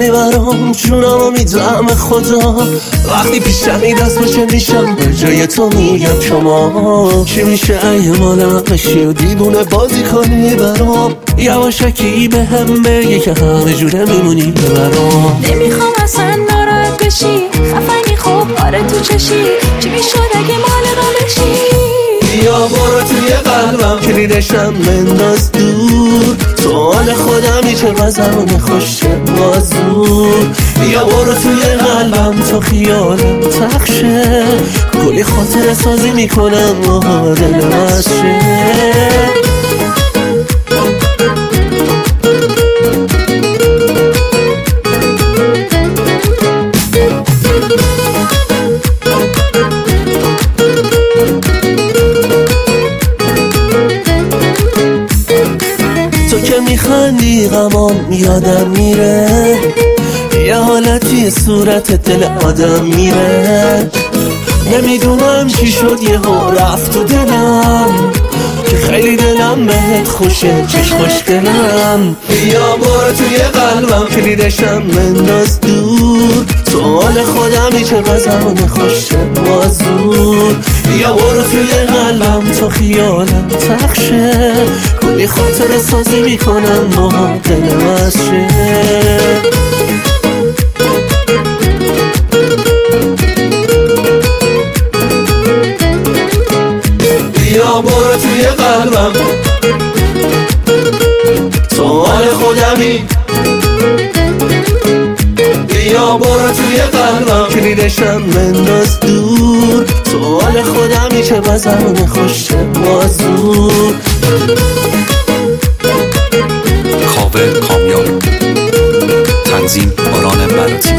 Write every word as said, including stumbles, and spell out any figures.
کنی برام، جونمو میدم خدا. وقتی پیشمی دست باشه میشم به جای تو میگم شما. چی میشه اگه مال بشی و دیوونه بازی کنی برام؟ یواشکی به هم بگی که همه جوره میمونی برام. نمیخوام اصلا ناراحت بشی، خفنی خوب آره تو چشی. چی میشد اگه مال ما بشی؟ یا برو توی قلبم کلیدشم بنداز دور. تو حال خودمی چه زمان خوشه بازور. یا برو توی قلبم تو خیالم تخشه، کلی خاطر سازی میکنم و دلم از شه. تو که میخندی غمام یادم میره، یه حالتی صورت دل آدم میره. نمیدونم چی شد یهو رفت تو دلم، که خیلی دلم بهت خوشه چش خوشگلم. یا برو توی قلبم کلیدشم بنداز دور. تو حال خودمی چه زمان خوشه بازور. یا برو توی قلبم تو خیالم تخشه، کلی خاطر سازی میکنم با دلم از شه. یا برو توی قلبم تو حال خودمی. یا برو توی قلبم کلیدشم بنداز دور. تو حال خودمی چه زمان خوشه بازور. کاوه کامیاب، تنظیم باران براتی.